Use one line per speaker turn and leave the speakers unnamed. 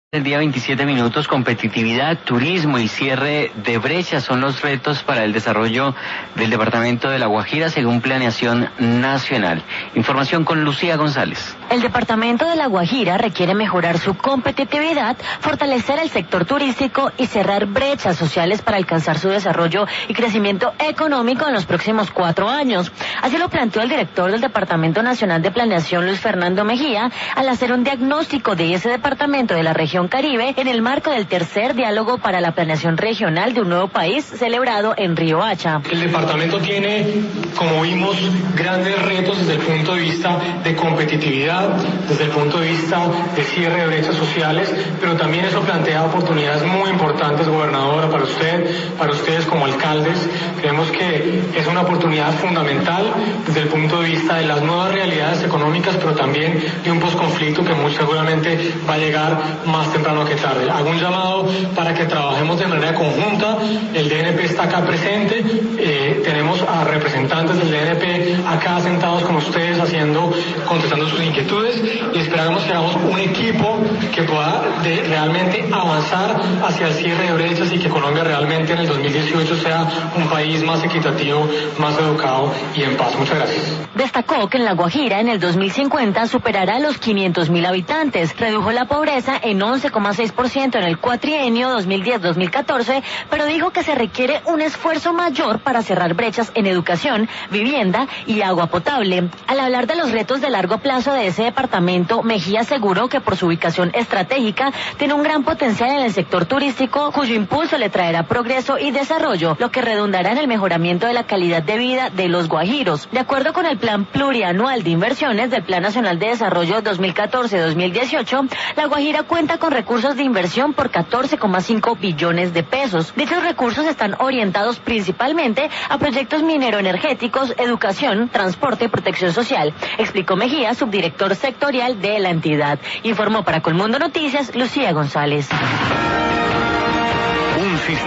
El día 27 minutos, competitividad, turismo y cierre de brechas son los retos para el desarrollo del departamento de La Guajira según planeación nacional. Información con Lucía González.
El departamento de La Guajira requiere mejorar su competitividad, fortalecer el sector turístico y cerrar brechas sociales para alcanzar su desarrollo y crecimiento económico en los próximos 4 años. Así lo planteó el director del Departamento Nacional de Planeación, Luis Fernando Mejía, al hacer un diagnóstico de ese departamento de la región Caribe en el marco del tercer diálogo para la planeación regional de un nuevo país celebrado en Riohacha.
El departamento tiene, como vimos, grandes retos desde el punto de vista de competitividad, desde el punto de vista de cierre de brechas sociales, pero también eso plantea oportunidades muy importantes, gobernadora, para usted, para ustedes como alcaldes. Creemos que es una oportunidad fundamental desde el punto de vista de las nuevas realidades económicas, pero también de un posconflicto que muy seguramente va a llegar más temprano que tarde. Hago un llamado para que trabajemos de manera conjunta. El DNP está acá presente, tenemos a representantes del DNP acá sentados con ustedes contestando sus inquietudes y esperamos que hagamos un equipo que pueda realmente avanzar hacia el cierre de brechas y que Colombia realmente en el 2018 sea un país más equitativo, más educado y en paz. Muchas gracias.
Destacó que en La Guajira en el 2050 superará los 500.000 habitantes, redujo la pobreza en 11,6% en el cuatrienio 2010-2014, pero dijo que se requiere un esfuerzo mayor para cerrar brechas en educación, vivienda y agua potable. Al hablar de los retos de largo plazo de ese departamento, Mejía aseguró que por su ubicación estratégica tiene un gran potencial en el sector turístico, cuyo impulso le traerá progreso y desarrollo, lo que redundará en el mejoramiento de la calidad de vida de los guajiros. De acuerdo con el Plan Plurianual de Inversiones del Plan Nacional de Desarrollo 2014-2018, La Guajira cuenta con recursos de inversión por 14,5 billones de pesos. Dichos recursos están orientados principalmente a proyectos mineroenergéticos, educación, transporte y protección social, explicó Mejía, subdirector sectorial de la entidad. Informó para Colmundo Noticias, Lucía González.